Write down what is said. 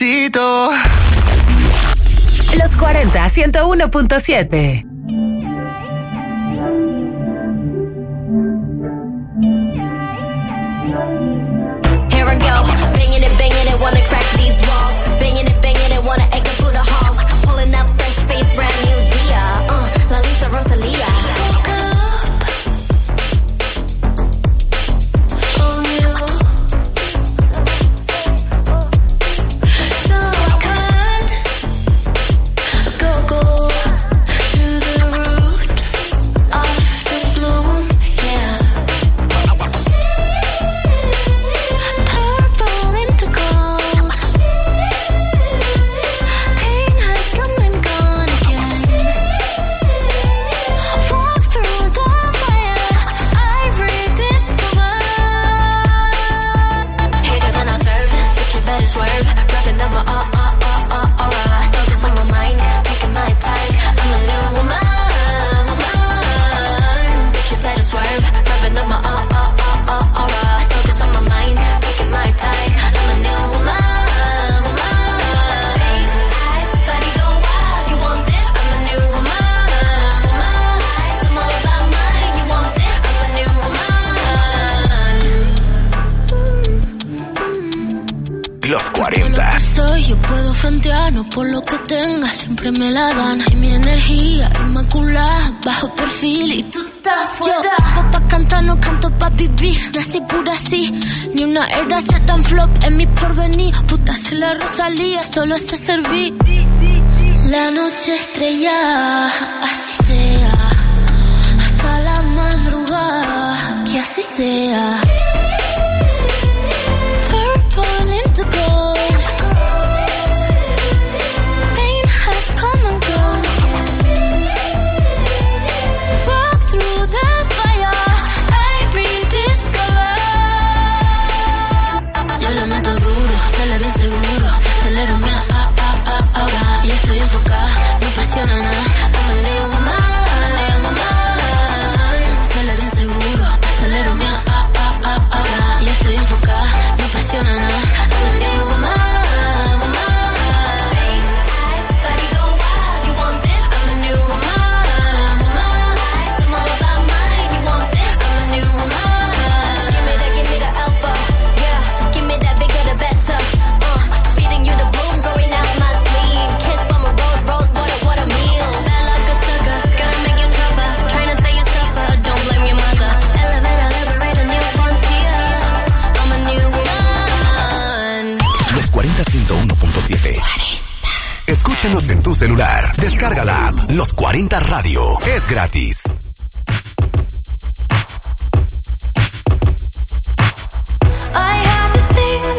despacito. Los 40 101.7. Here I go, banging it, wanna crack these walls. Banging it, wanna egg up through the halls. Pulling up fresh face, brand new Dia. La Lisa Rosalia. No por lo que tenga, siempre me la dan. Y mi energía inmaculada, bajo perfil y tú estás fuera. Yo, pa' cantar, no canto pa' vivir. Nací pura así, ni una era se dan flop en mi porvenir. Puta, se la Rosalía, solo sé servir. La noche estrella, así sea. Hasta la madrugada, que así sea. Purple into gold. Ahora ya estoy enfocada, no apasiona nada. I'm a little woman. Se le den seguro, acelero mi ahora ya estoy enfocada, no apasiona nada. I'm a little woman. Body go wild, you want this? I'm a new woman. I'm all about mine, you want this? I'm a new woman. Give me the alpha, yeah. Give me that bigger the better. Feeding you the bloom, growing out my sleeve. Kiss from a rose, what a meal. Bad like a sucker, gonna make you tougher. Trying to say you suffer, don't blame your mother. Elevate, liberate a new frontier. I'm a new woman. Los 40 101.7. Escúchanos en tu celular. Descarga la app Los 40 Radio. Es gratis.